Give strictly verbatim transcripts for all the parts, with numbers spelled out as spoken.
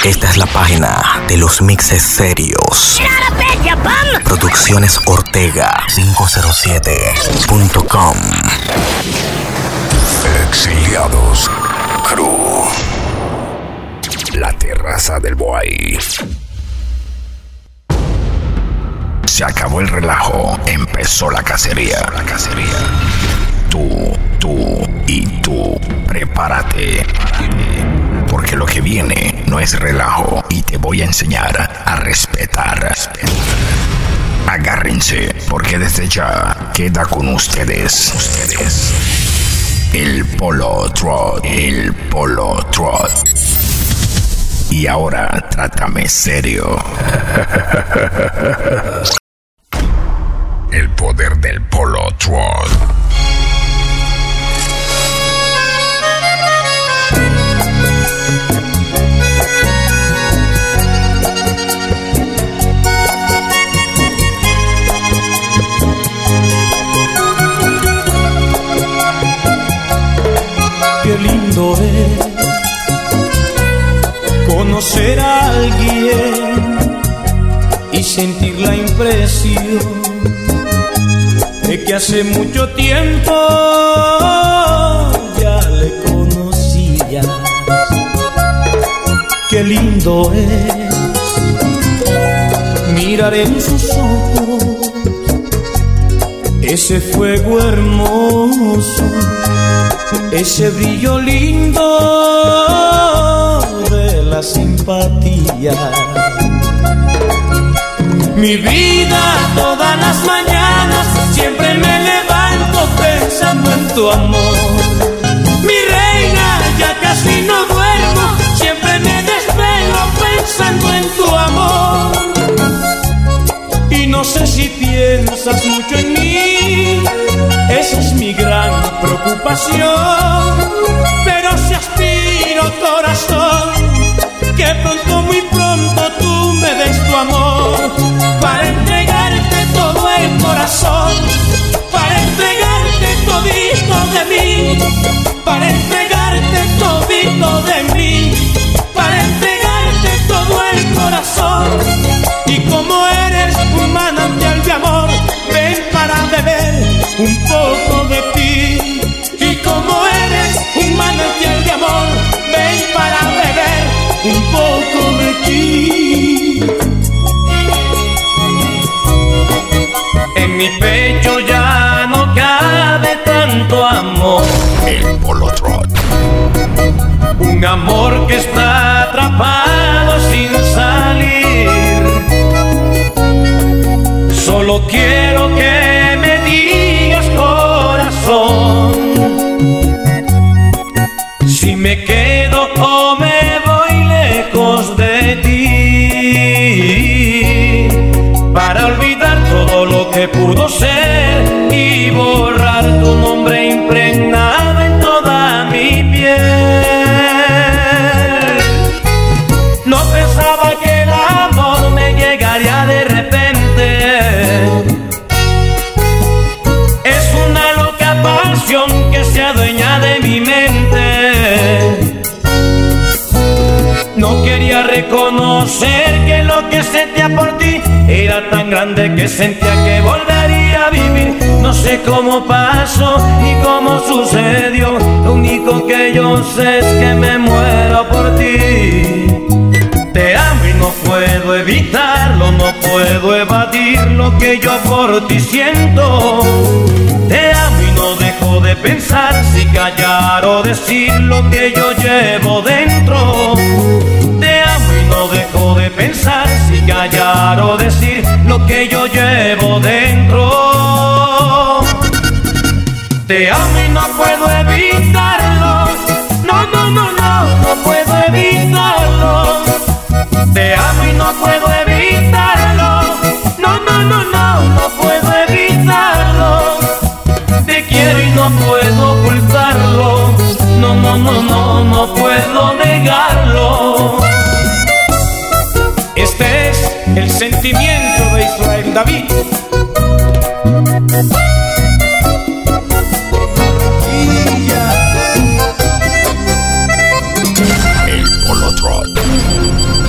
Esta es la página de los mixes serios. Producciones Ortega quinientos siete punto com. Exiliados Crew. La terraza del Boy. Se acabó el relajo, empezó la cacería. La cacería. Tú, tú y tú, prepárate. Porque lo que viene no es relajo y te voy a enseñar a respetar. Agárrense, porque desde ya queda con ustedes. Ustedes. El Polo Trot. El Polo Trot. Y ahora trátame serio. El poder del Polo Trot. Qué lindo es conocer a alguien y sentir la impresión de que hace mucho tiempo ya le conocías. Qué lindo es mirar en sus ojos ese fuego hermoso, ese brillo lindo de la simpatía. Mi vida, todas las mañanas siempre me levanto pensando en tu amor. Mi reina, ya casi no duermo, siempre me desvelo pensando en tu amor. Y no sé si piensas mucho en mí, esa es mi gran preocupación. Pero si aspiro, corazón, que pronto, muy pronto tú me des tu amor, para entregarte todo el corazón, para entregarte todito de mí, para entregarte todito de mí, para entregarte todo el corazón. Y como eres un manantial de amor, ven para beber un poco de ti. Y como eres un manantial de amor, ven para beber un poco de ti. En mi pecho ya no cabe tanto amor. El Polo Trot. Un amor que está atrapado sin salir. Solo quiero que me digas, corazón, si me quedo o me voy lejos de ti, para olvidar todo lo que pudo ser y borrar tu nombre impregnado en toda mi piel. No pensaba que el amor me llegaría de repente. Es una loca pasión que se adueña de mi mente. No quería reconocer que lo que sentía por ti era tan grande que sentía que volvería a vivir. No sé cómo pasó ni cómo sucedió, lo único que yo sé es que me muero por ti. Te amo y no puedo evitarlo, no puedo evadir lo que yo por ti siento. Te amo y no dejo de pensar si callar o decir lo que yo llevo dentro. Te amo y no dejo de pensar si callar o decir lo que yo llevo dentro. Te amo y no puedo evitarlo, no, no, no, no, no puedo evitarlo. Te amo y no puedo evitarlo, no, no, no, no, no puedo evitarlo. Te quiero y no puedo ocultarlo, no, no, no, no, no puedo negarlo. Este es el sentimiento de Israel David. El Polo Trot.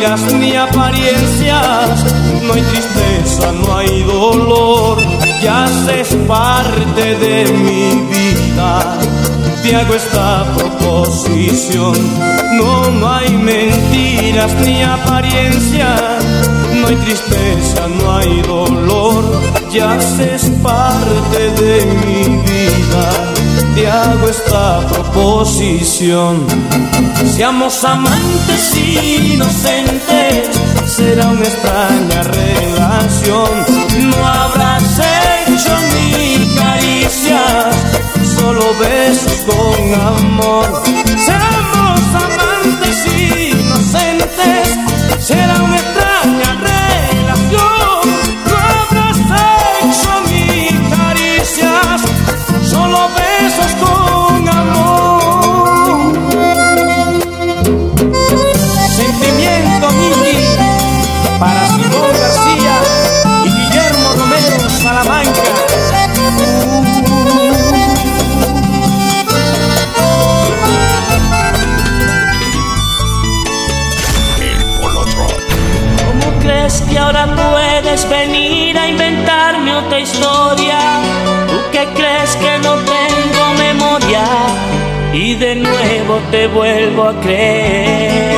mentiras ni apariencias, no hay tristeza, no hay dolor, ya haces parte de mi vida. Te hago esta proposición, no, no hay mentiras ni apariencias, no hay tristeza, no hay dolor, ya haces parte de mi vida. Te hago esta proposición. Seamos amantes inocentes, será una extraña relación. No habrás hecho ni caricias, solo besos con amor. Seamos amantes inocentes, será una extraña relación. No habrás hecho ni caricias, solo besos con amor. Sentimiento Miki para Simón García y Guillermo Romero Salamanca. ¿Cómo crees que ahora puedes venir a inventarme otra historia? ¿Tú que crees que no tengo memoria? Y de nuevo te vuelvo a creer.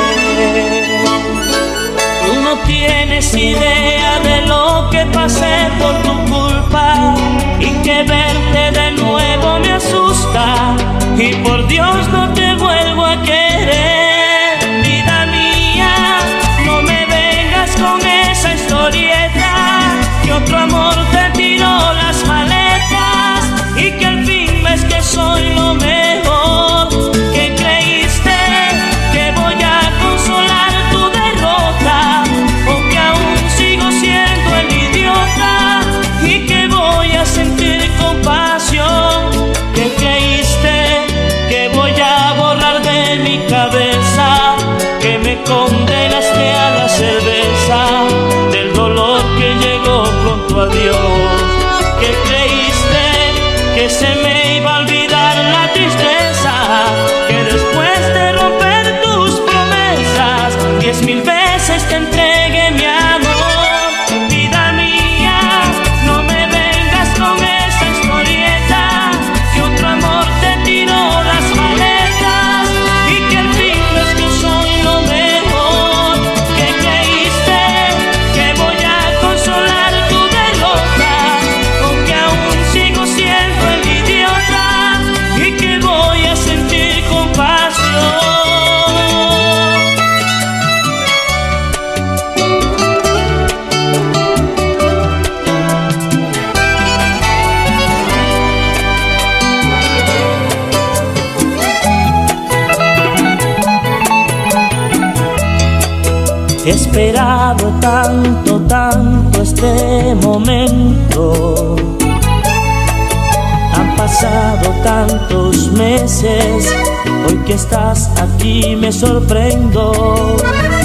Tú no tienes idea de lo que pasé por tu culpa, y que verte de nuevo me asusta, y por Dios no te vuelvo a querer. Vida mía, no me vengas con esa historieta, que otro amor te tiró las maletas, y que al fin ves que soy lo mejor. Que creíste que voy a consolar tu derrota, o que aún sigo siendo el idiota, y que voy a sentir compasión. Que creíste que voy a borrar de mi cabeza, que me condenaste a la cerveza, del dolor que llegó con tu adiós. Que creíste que se me iba a olvidar la tristeza, que después de romper tus promesas, diez mil veces te entregué mi amor. Vida mía, no me vengas con esa historieta, que otro amor te tiró las maletas, y que al fin ves que soy lo mejor. Que creíste que voy a consolar tu derrota, aunque aún sigo siendo el idiota, y que voy a sentir compasión. He esperado tanto, tanto este momento. Han pasado tantos meses, hoy que estás aquí me sorprendo.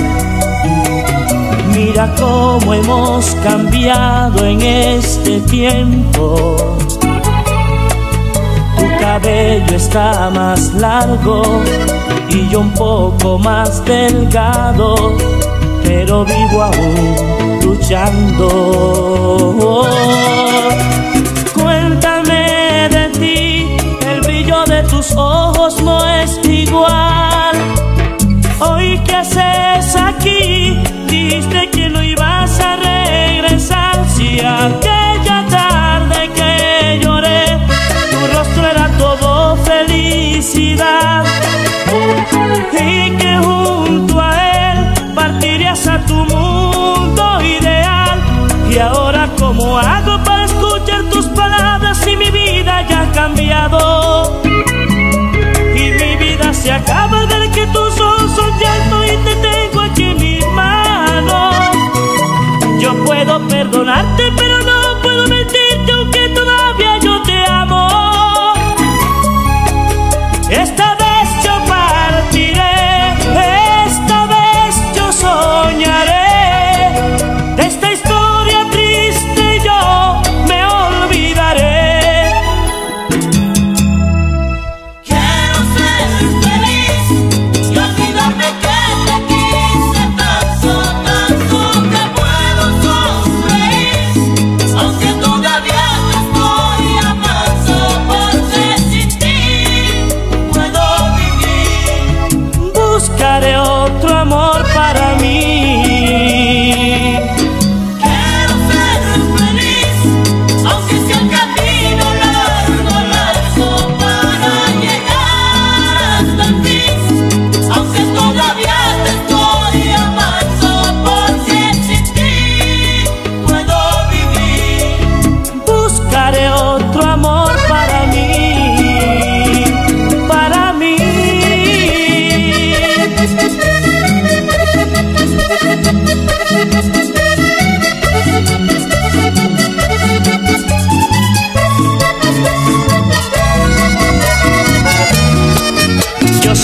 Mira cómo hemos cambiado en este tiempo. Tu cabello está más largo y yo un poco más delgado, pero vivo aún luchando. Cuéntame de ti, el brillo de tus ojos no es igual. Hoy, ¿qué haces aquí? Dijiste que no ibas a regresar. Si aquella tarde que lloré, tu rostro era todo felicidad, y que junto a él partirías a tu mundo ideal. Y ahora, ¿cómo hago para escuchar tus palabras si mi vida ya ha cambiado? Y mi vida se acaba al ver que tus ojos son llanto y te tengo aquí en mis manos.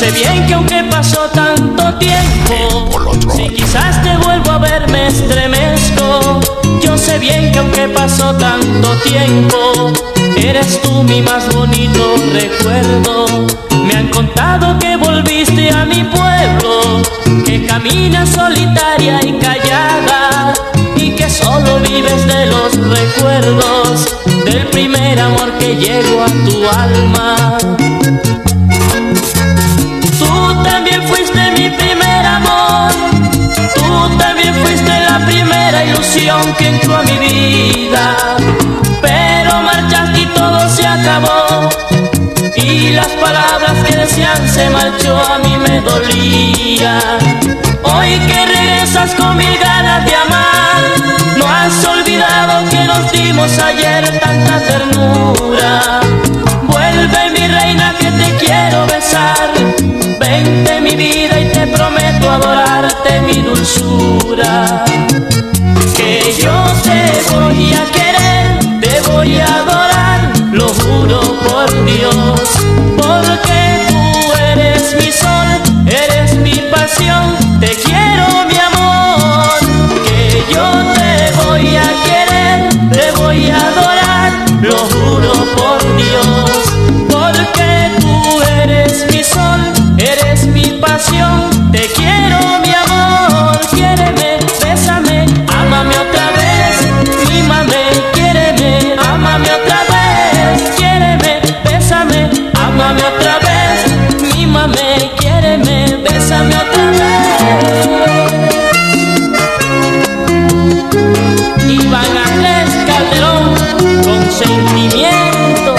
sé bien que aunque pasó tanto tiempo, si quizás te vuelvo a ver me estremezco. Yo sé bien que aunque pasó tanto tiempo, eres tú mi más bonito recuerdo. Me han contado que volviste a mi pueblo, que caminas solitaria y callada, y que solo vives de los recuerdos del primer amor que llegó a tu alma. Tú también fuiste mi primer amor, tú también fuiste la primera ilusión que entró a mi vida, pero marchaste y todo se acabó, y las palabras que decían se marchó, a mí me dolía. Hoy que regresas con mil ganas de amar, no has olvidado que nos dimos ayer tanta ternura. Vuelve mi reina que te quiero besar, vente mi vida y te prometo adorarte mi dulzura. Que yo te voy a querer, te voy a adorar, lo juro por Dios, porque tú eres mi sol, eres mi pasión, te quiero mi amor. Que yo te voy a querer, te voy a adorar, lo juro por Dios, porque tú eres mi sol, eres mi pasión, te quiero mi amor. Quiéreme, bésame, ámame otra vez, mímame, quiéreme, ámame otra vez. Quiéreme, bésame, ámame otra vez, mímame, quiéreme, bésame otra vez. Iván Andrés Calderón, con sentimiento.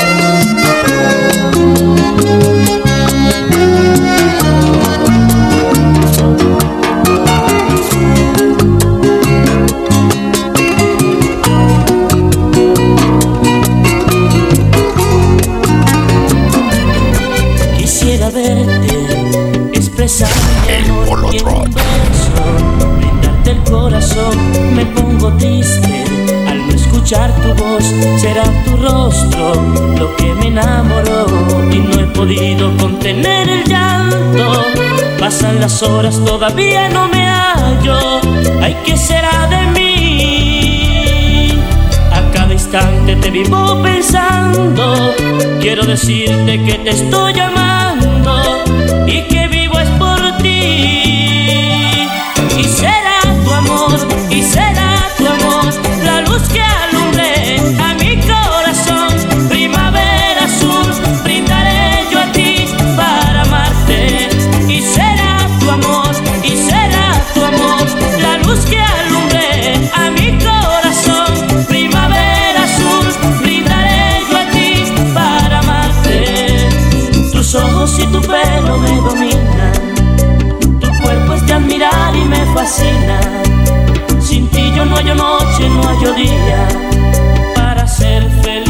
Quisiera verte, expresar El Molotron. brindarte el corazón. Me pongo triste al no escuchar tu voz, será tu rostro lo que me enamoró, y no he podido contener el llanto. Pasan las horas, todavía no me hallo. Ay, ¿qué será de mí? A cada instante te vivo pensando. Quiero decirte que te estoy llamando y que vivo es por ti. Y será tu amor, y será tu amor, la luz que alumbre a mi corazón. Primavera azul, brindaré yo a ti para amarte. Y será tu amor, y será tu amor, la luz que alumbre a mi corazón. Primavera azul, brindaré yo a ti para amarte. Tus ojos y tu pelo me dominan, tu cuerpo es de admirar y me fascina. Sin ti yo no hallo noche, no hallo día para ser feliz.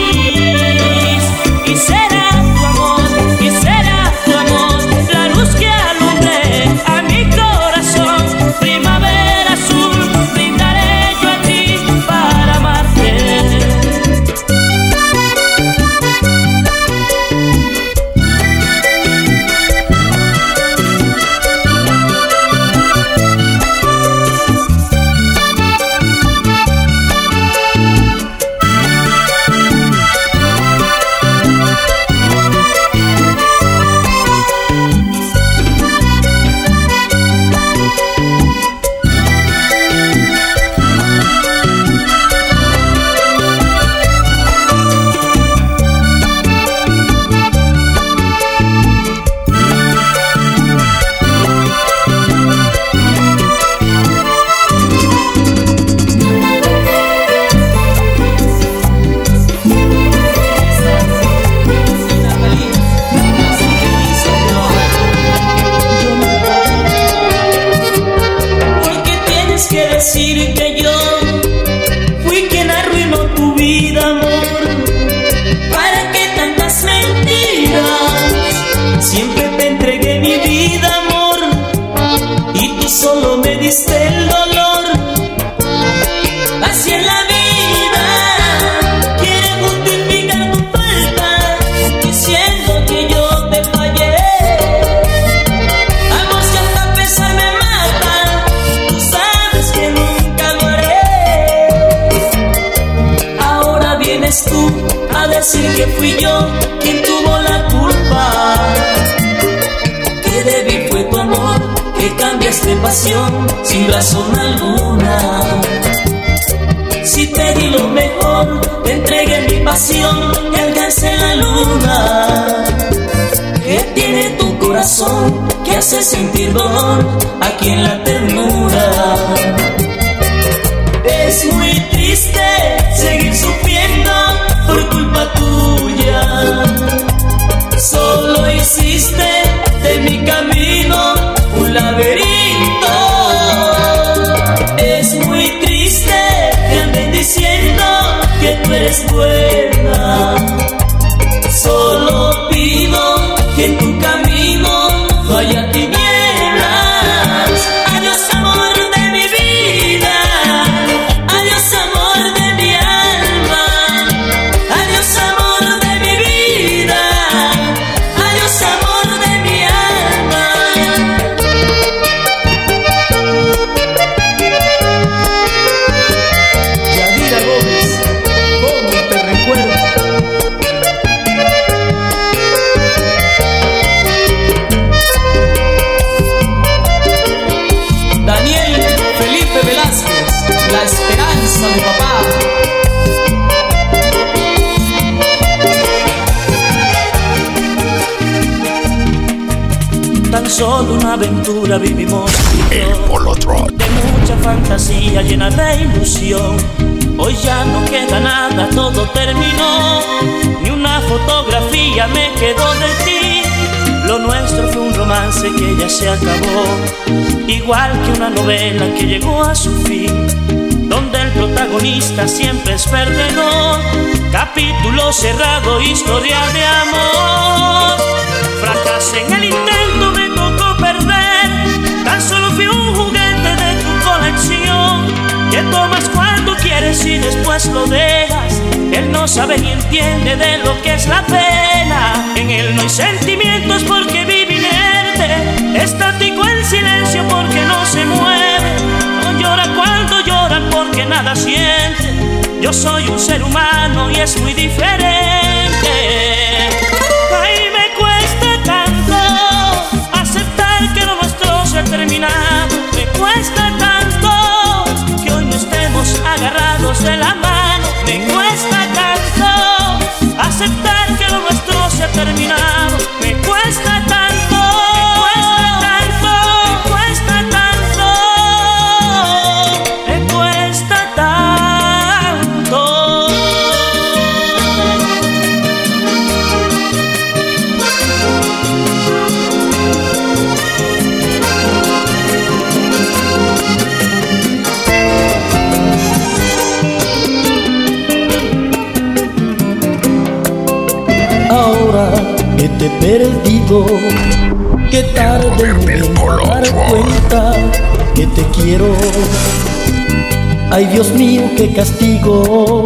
Y será tu amor, y será tu amor, la luz que alumbre a mi corazón. Primavera azul, brindaré yo a ti para amarte. Decir que yo fui quien arruinó tu vida, amor. ¿Para qué tantas mentiras? Siempre te entregué mi vida, amor, y tú solo me diste el dolor. Así es la vida, quiere justificar tu falta, diciendo que yo te fallé. fui yo quien tuvo la culpa. Que débil fue tu amor, que cambiaste pasión sin razón alguna. Si te di lo mejor, te entregué mi pasión y alcancé la luna. ¿Qué tiene tu corazón que hace sentir dolor aquí en la ternura? Es muy triste seguir sufriendo por culpa tuya. Solo hiciste de mi camino un laberinto. Es muy triste que anden diciendo que tú eres buena. Solo pido que en tu camino no haya tinieblas. Adiós amor de mi vida, adiós amor de mi alma, adiós amor de mi vida, adiós amor de mi alma. Yadira Gómez, ¿cómo te recuerdo? La esperanza de papá. Tan solo una aventura vivimos El Polo Trot. de mucha fantasía llena de ilusión. Hoy ya no queda nada, todo terminó. Ni una fotografía me quedó de ti. Lo nuestro fue un romance que ya se acabó, igual que una novela que llegó a su fin, donde el protagonista siempre es perdedor. Capítulo cerrado, historia de amor. Fracasé en el intento, me tocó perder. Tan solo fui un juguete de tu colección, que tomas cuando quieres y después lo dejas. Él no sabe ni entiende de lo que es la pena. En él no hay sentimientos porque vive inerte, estático en silencio porque no se mueve. No llora cuando lloran porque nada siente. Yo soy un ser humano y es muy diferente. Ay, me cuesta tanto aceptar que lo nuestro se ha terminado. Me cuesta tanto que hoy no estemos agarrados de la mano. Me cuesta tanto aceptar que lo nuestro se ha terminado. Me cuesta tanto, me cuesta tanto, me cuesta tanto, me cuesta tanto. Ahora que te he perdido, que tarde me voy a dar cuenta que te quiero. Ay, Dios mío, qué castigo.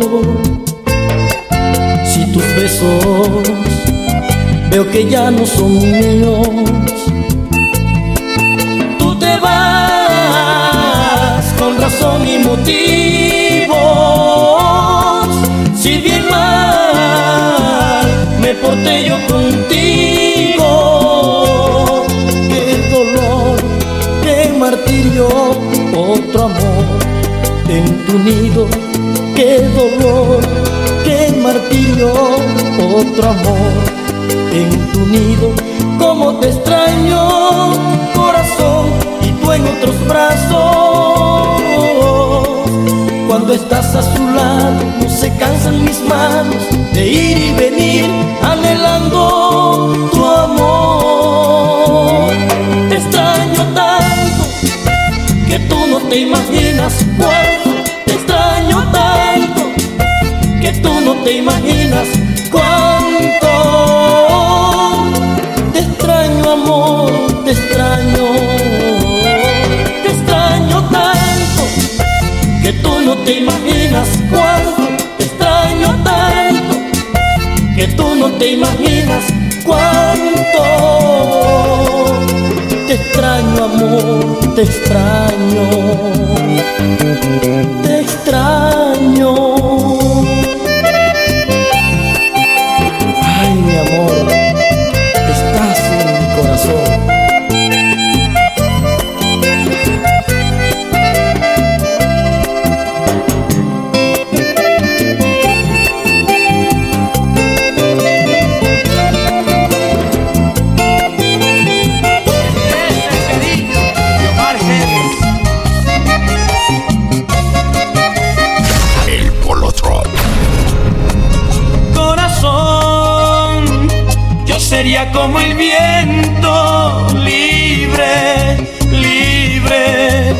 Si tus besos veo que ya no son míos, tú te vas con razón y motivos. Si bien mal me porté yo contigo, qué dolor, qué martirio, otro amor en tu nido. Qué dolor, qué martirio, otro amor en tu nido. Cómo te extraño, corazón, y tú en otros brazos. Cuando estás a su lado, no se cansan mis manos de ir y venir, anhelando tu amor. Te extraño tanto que tú no te imaginas cuánto. Te extraño tanto que tú no te imaginas cuánto. Te extraño, amor, te extraño. Te extraño tanto que tú no te imaginas cuánto. Te extraño tanto que tú no te imaginas cuánto. Te extraño, amor, te extraño. Te extraño. fluía como el viento, libre, libre.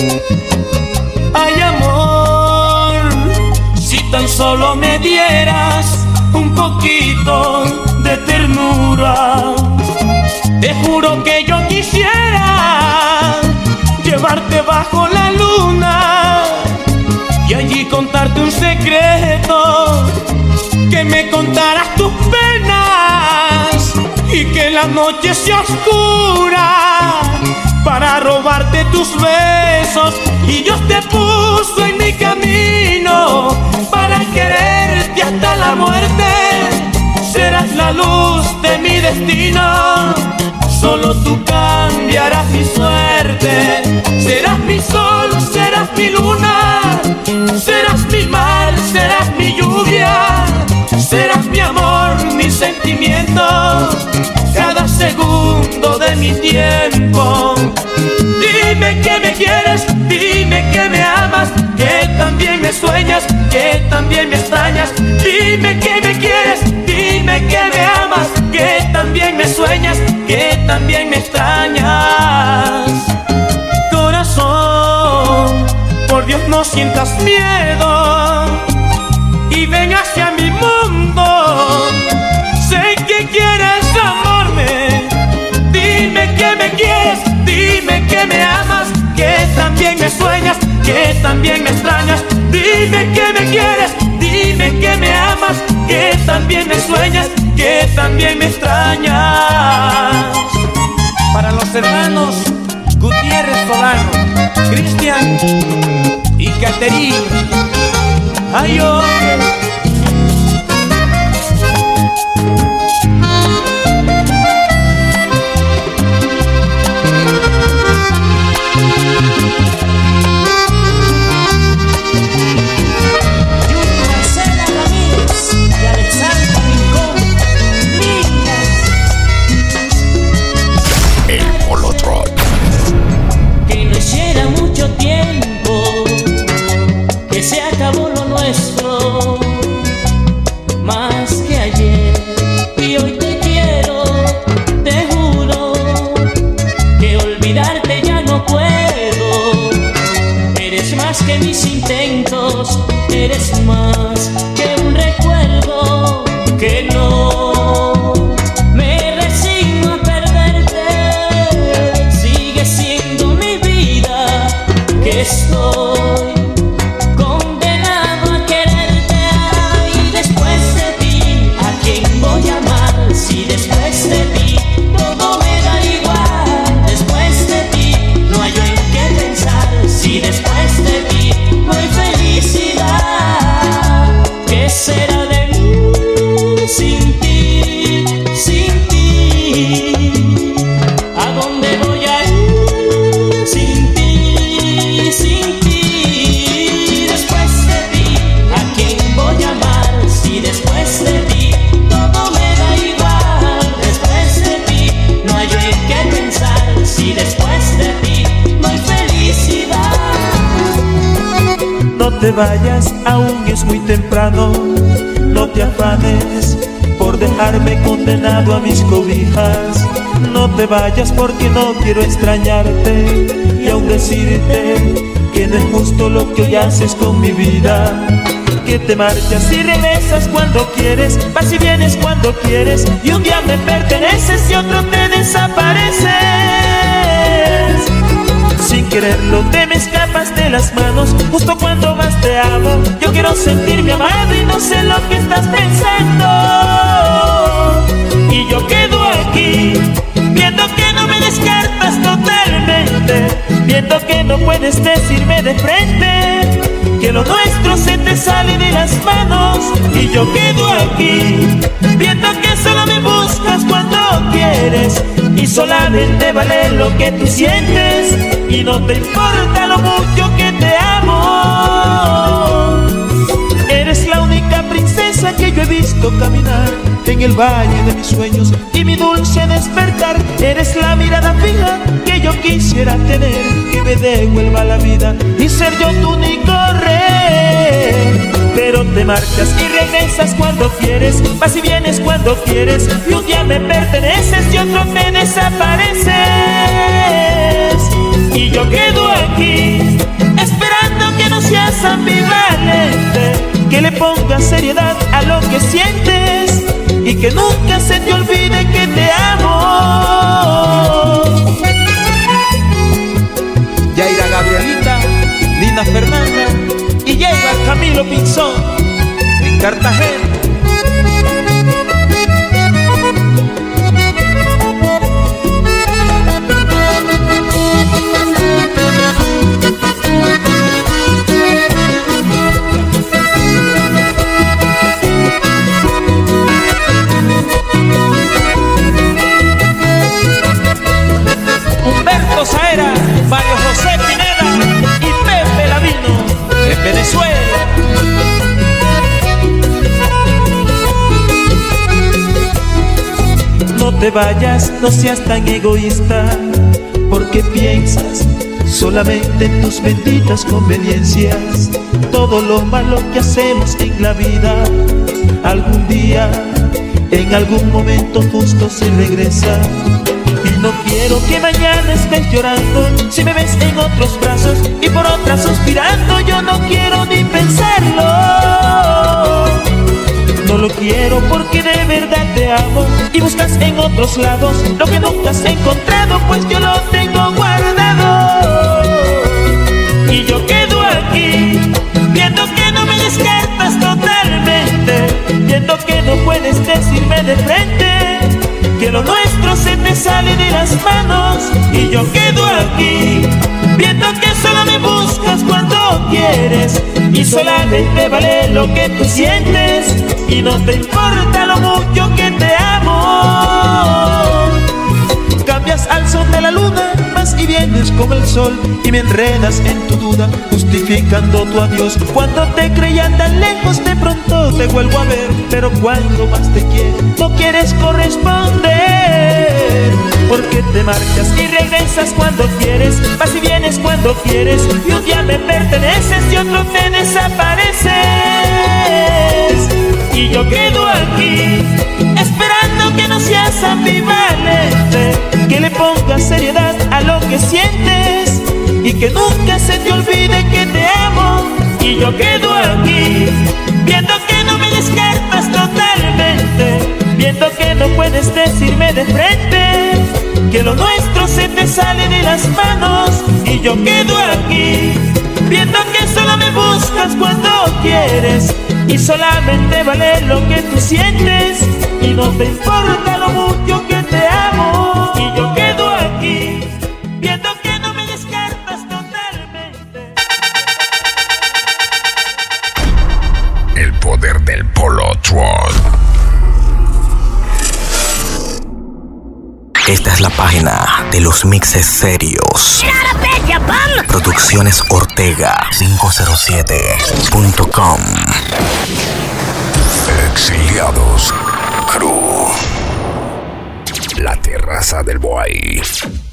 Ay, amor, si tan solo me dieras un poquito de ternura, te juro que yo quisiera llevarte bajo la luna y allí contarte un secreto, que me contaras tus penas y que la noche sea oscura para robarte tus besos. Y Dios te puso en mi camino para quererte hasta la muerte. Serás la luz de mi destino, solo tú cambiarás mi suerte. Serás mi sol, serás mi luna, serás mi mar, serás mi lluvia, serás mi amor, mi sentimiento, cada segundo de mi tiempo. Dime que me quieres, dime que me amas, que también me sueñas, que también me extrañas. Dime que me quieres, dime que me amas, que también me sueñas, que también me extrañas. Corazón, por Dios no sientas miedo y ven hacia mi mundo. Sé que quieres amarme, dime que me quieres, dime que me amas, que también me sueñas, que también me extrañas. Dime que me quieres, dime que me amas, que también me sueñas, que también me extrañas. Para los hermanos Gutiérrez Solano, Cristian y Caterina. Ay, oh. Eres más que un recuerdo, que no me resigno a perderte. Sigue siendo mi vida, que estoy condenado a quererte. Y después de ti, ¿a quién voy a amar? Si después de ti todo me da igual. Después de ti no hay en qué pensar. Si después de ti no hay felicidad. ¿Qué será de mí sin ti, sin ti? ¿A dónde voy a ir sin ti, sin ti? Después de ti, ¿a quién voy a amar? Si después de ti todo me da igual. Después de ti no hay en qué pensar. Si después de ti no hay felicidad. No te vayas, aún es muy temprano. No te afanes por dejarme condenado a mis cobijas. No te vayas porque no quiero extrañarte y aún decirte que no es justo lo que hoy haces con mi vida. Que te marchas y regresas cuando quieres, vas y vienes cuando quieres, y un día me perteneces y otro te desapareces. Sin quererlo te me escapas de las manos justo cuando más te amo. Yo quiero sentirme amado y no sé lo que estás pensando. Y yo quedo aquí viendo que no me descartas totalmente, viendo que no puedes decirme de frente que lo nuestro se te sale de las manos. Y yo quedo aquí viendo que solo me buscas cuando quieres y solamente vale lo que tú sientes y no te importa lo mucho que te amo. Eres la única princesa que yo he visto caminar en el valle de mis sueños y mi dulce despertar. Eres la mirada fija que yo quisiera tener, que me devuelva la vida y ser yo tu único rey. pero te marchas y regresas cuando quieres, vas y vienes cuando quieres, y un día me perteneces y otro te desapareces. Y yo quedo aquí esperando que no seas ambivalente, que le pongas seriedad a lo que sientes y que nunca se te olvide que te amo. Yaira Gabrielita, Nina Fernanda y llega Camilo Pinzón en Cartagena. Humberto Saera, Mario José Pineda y Pepe Lavino en Venezuela. No te vayas, no seas tan egoísta, porque piensas solamente en tus benditas conveniencias. Todo lo malo que hacemos en la vida, algún día, en algún momento justo se regresa. Y no quiero que mañana estés llorando si me ves en otros brazos y por otras suspirando. Yo no quiero ni pensarlo. No lo quiero porque de verdad te amo y buscas en otros lados lo que nunca has encontrado, pues yo lo tengo guardado. Y yo quedo aquí viendo que no me descartas totalmente, viendo que no puedes decirme de frente que lo nuestro se te sale de las manos. Y yo quedo aquí viendo que solo me buscas cuando quieres y solamente vale lo que tú sientes y no te importa lo mucho que te amo. Cambias al son de la luna, vas y vienes como el sol y me enredas en tu duda, justificando tu adiós. Cuando te creía tan lejos, de pronto te vuelvo a ver, pero cuando más te quiero, no quieres corresponder. Porque te marchas y regresas cuando quieres, vas y vienes cuando quieres, y un día me perteneces y otro te desapareces. Y yo quedo aquí esperando que no seas ambivalente, que le pongas seriedad a lo que sientes y que nunca se te olvide que te amo. Y yo quedo aquí viendo que no me descartas totalmente, viendo que no puedes decirme de frente que lo nuestro se te sale de las manos. Y yo quedo aquí viendo que solo me buscas cuando quieres y solamente vale lo que tú sientes y no te importa lo mucho que te amo. Y yo quedo aquí viendo que no me descartas totalmente. El poder del Polo Troll. Esta es la página de los mixes serios. Producciones Ortega quinientos siete punto com. Exiliados Crew. La terraza del Boy.